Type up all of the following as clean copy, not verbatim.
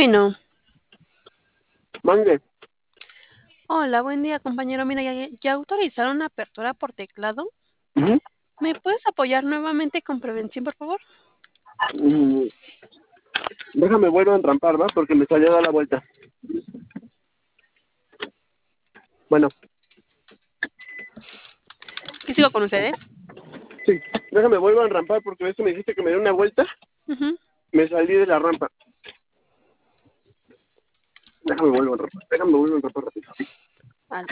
Bueno, Mande. hola, buen día, compañero. Mira, ya autorizaron la apertura por teclado. Ujú. ¿Me puedes apoyar nuevamente con prevención, por favor? Mm, Déjame vuelvo a entrampar, ¿va? Porque me salió a dar la vuelta. Bueno, ¿Qué sigo con ustedes? sí. Déjame vuelvo a entrampar porque ves que me dijiste que me dé una vuelta. Ujú. Me salí de la rampa. Déjame vuelvo a entrampar. Déjame vuelvo a entrampar rápido. Vale.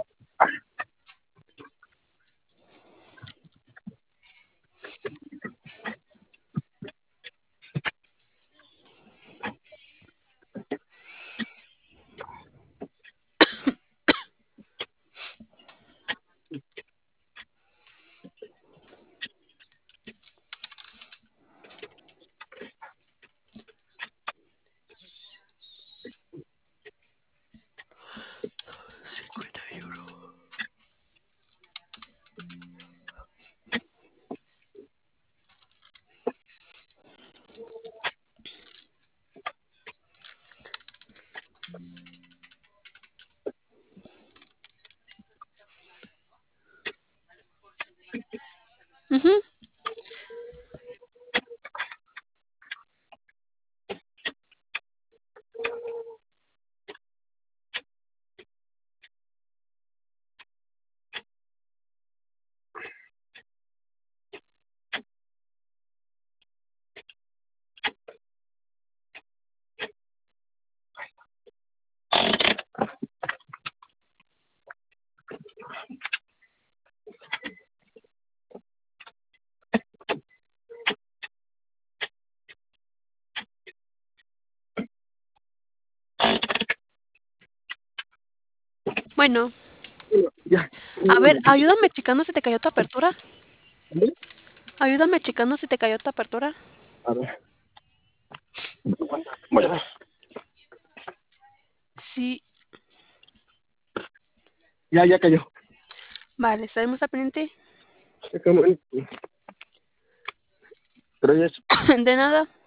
Ujú. Bueno, Ya. a ver, ayúdame checando si te cayó tu apertura. ¿Vale? Ayúdame checando si te cayó tu apertura. A ver. Bueno, Sí, ya cayó. vale, estaremos al pendiente. Pero ya es De nada.